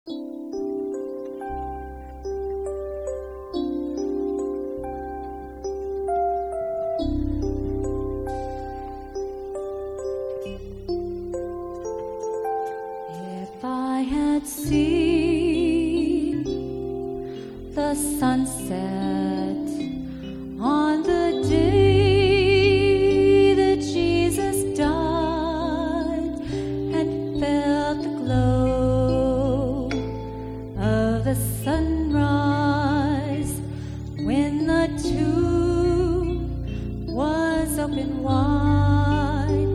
If I had seen the sunset on the day that Jesus died and felt the glow of the sunrise when the tomb was open wide,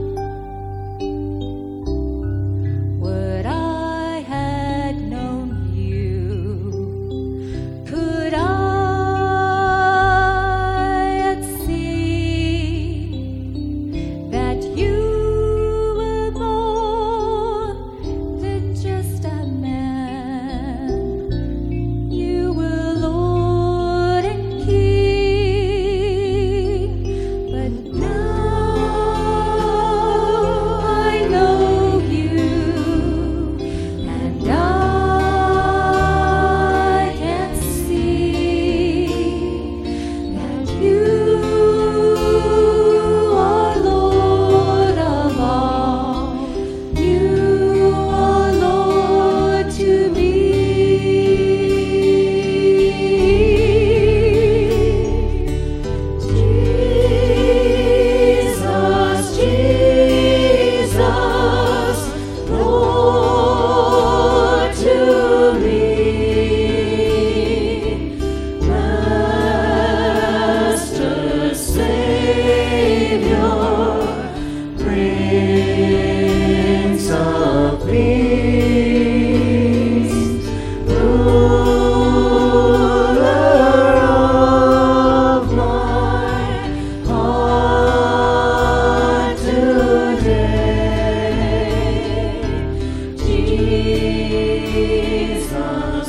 would I had known you, could I had seen that you were more than just a man, you were Lord and King, but now I know you, and I can see that you are Lord of all. You are Lord to me. Jesus, Jesus, Lord to me. Master, Savior, Prince of Peace, ruler of my heart today. Jesus.